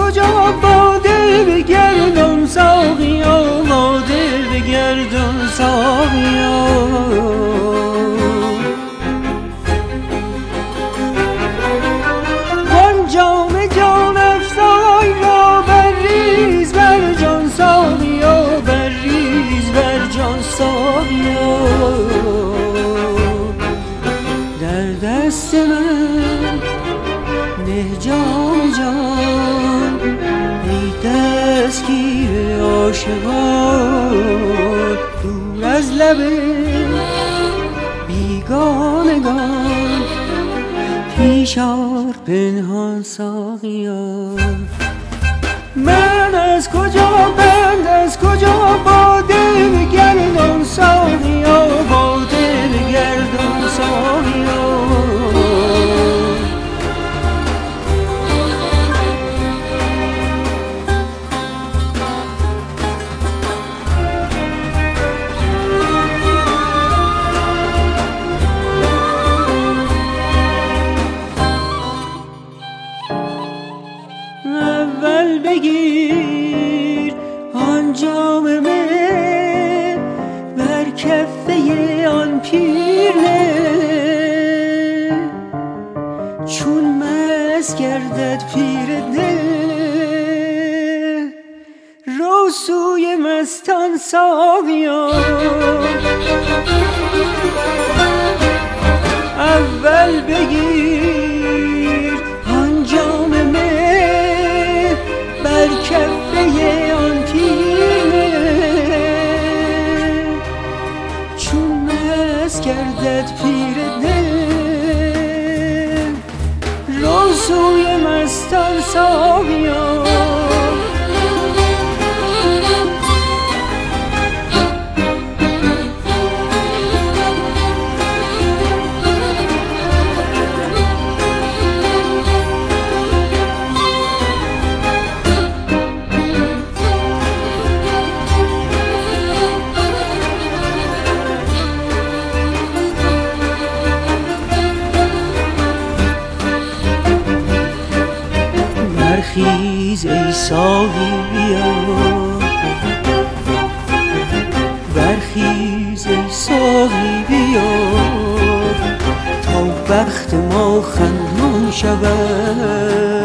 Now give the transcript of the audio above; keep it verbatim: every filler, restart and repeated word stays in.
کجا باده بگردم ساقیا، باده بگردم ساقیا. وان جام جان افزای را بریز بر جان ساقیا، بریز بر جان ساقیا. در دست من نه جان جان، ای دستگیر عاشقان، دور از لب بیگانگان، پیش آر پنهان ساقیا. من از کجا بند از کجا باده بگردم ساقیا، باده بگردم ساقیا. اول بگیر آن جام می بر کفه آن پیرنه، چون مست گردد پیر دل، رو سوی مستان ساقیا. اول بگیر آن جام می بر کفه آن پیرنه، چون مست گردد پیر دل، رو سوی مستان ساقیا. برخیز ای ساقی بیا، برخیز ای ساقی بیا، تا بخت ما خندان شود.